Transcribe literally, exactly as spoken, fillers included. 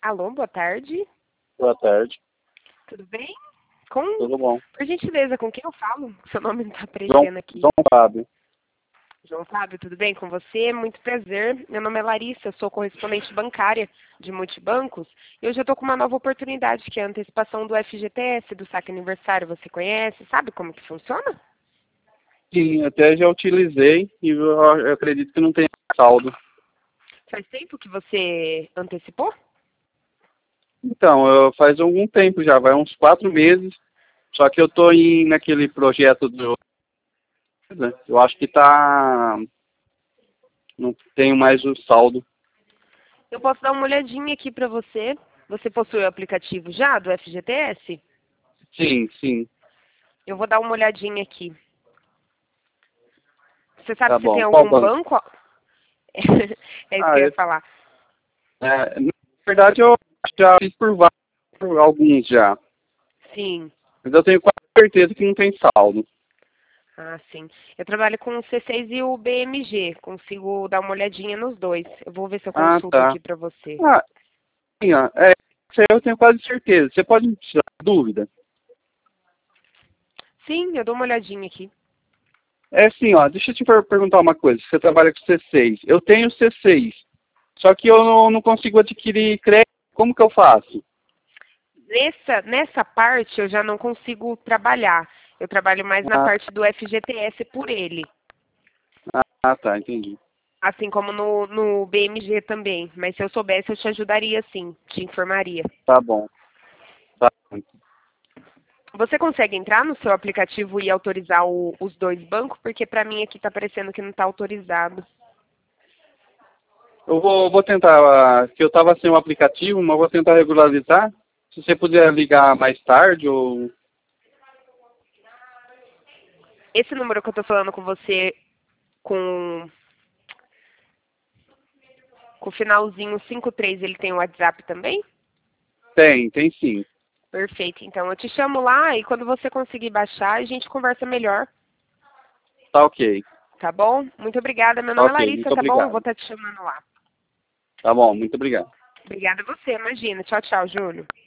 Alô, boa tarde. Boa tarde. Tudo bem? Com... Tudo bom. Por gentileza, com quem eu falo? Seu nome não está João, aparecendo aqui. João Fábio. João Fábio, tudo bem com você? Muito prazer. Meu nome é Larissa, eu sou correspondente bancária de multibancos e hoje eu estou com uma nova oportunidade, que é a antecipação do F G T S, do saque aniversário. Você conhece? Sabe como que funciona? Sim, até já utilizei e eu, eu acredito que não tem saldo. Faz tempo que você antecipou? Então, eu, faz algum tempo já, vai uns quatro meses, só que eu estou naquele projeto do... Eu acho que tá... Não tenho mais o saldo. Eu posso dar uma olhadinha aqui para você. Você possui o aplicativo já do F G T S? Sim, sim. Eu vou dar uma olhadinha aqui. Você sabe Tá se tem bom. Qual algum banco? banco? É isso que Ah, eu ia eu, falar. é, na verdade eu já fiz por, vários, por alguns já. Sim. Mas eu tenho quase certeza que não tem saldo. Ah, sim. Eu trabalho com o C seis e o B M G. Consigo dar uma olhadinha nos dois. Eu vou ver se eu Ah, consulto tá. aqui para você. Ah, sim, ó, é, isso aí eu tenho quase certeza. Você pode me tirar dúvida? Sim, eu dou uma olhadinha aqui. É assim, ó, deixa eu te per- perguntar uma coisa. Você trabalha com C seis. Eu tenho C seis, só que eu não, não consigo adquirir crédito. Como que eu faço? Nessa, nessa parte eu já não consigo trabalhar. Eu trabalho mais na Ah, parte do F G T S por ele. ah, tá, entendi. Assim como no, no B M G também. Mas se eu soubesse, eu te ajudaria sim, te informaria. Tá bom. Tá. Você consegue entrar no seu aplicativo e autorizar o- os dois bancos? Porque para mim aqui está parecendo que não está autorizado. Eu vou, vou tentar, ah, que eu estava sem o aplicativo, mas vou tentar regularizar. Se você puder ligar mais tarde ou... Esse número que eu estou falando com você, com, com o finalzinho cinco três, ele tem o WhatsApp também? Tem, tem sim. Perfeito. Então eu te chamo lá e quando você conseguir baixar, a gente conversa melhor. Tá ok. Tá bom? Muito obrigada. Meu Tá nome é ok, Larissa, muito tá bom? Eu vou obrigado. estar te chamando lá. Tá bom, muito obrigado. Obrigada a você, imagina. Tchau, tchau, Júlio.